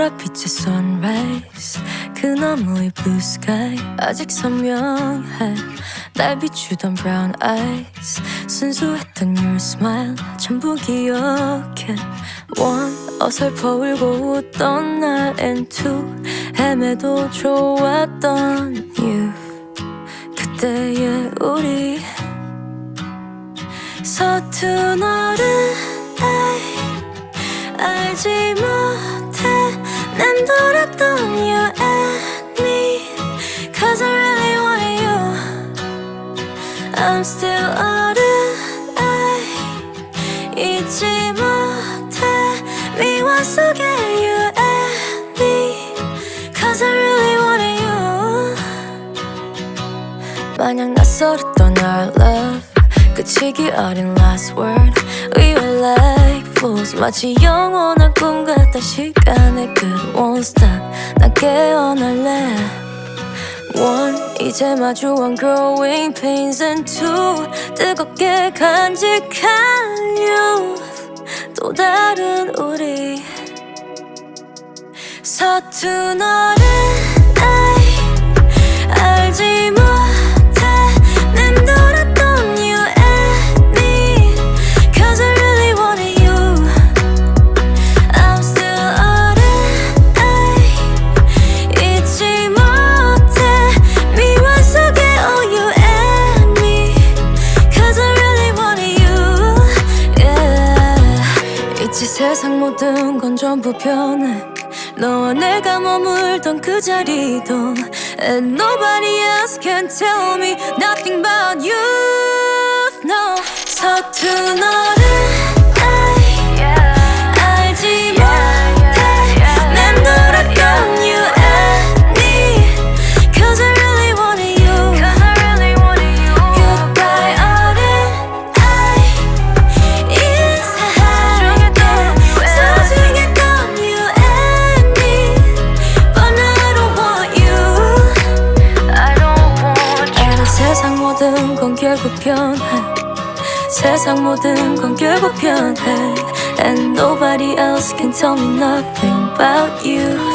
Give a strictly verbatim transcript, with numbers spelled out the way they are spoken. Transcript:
보랏빛의 sunrise 그 너머의 blue sky 아직 선명해 날 비추던 brown eyes 순수했던 your smile 전부 기억해 one 어설퍼 울고 웃던 날 and two 헤매도 좋았던 you 그때의 우리 서툰 어른 알지 못해 맴돌았던 you and me Cause I really wanted you I'm still 어른 잊지 못해 미원 속에 you and me Cause I really wanted you 마냥 낯설었던 our love 그치기 어린 last word We were like fools 마치 영원한 꿈 같던 시간의 끝 won't stop 나 깨어날래 One 이제 마주한 growing pains and two 뜨겁게 간직한 youth 또 다른 우리 서툰 어른 알지 못해 맴돌았던 you and me Cause I really wanted you I'm still 어른 잊지 못해 미원 속에 oh you and me Cause I really wanted you yeah. 있지 세상 모든 건 전부 변해 너와 내가 머물던 그 자리도 And nobody else can tell me nothing about you No 서툰 어른 알지 못해 맴돌았던 you and me Cause I really wanted you Goodbye 어른 인사할게 소중했던 you and me But I don't want you 알아 세상 모든 건 결국 변해 세상 모든 건 결국 변해 And nobody else can tell me nothing about you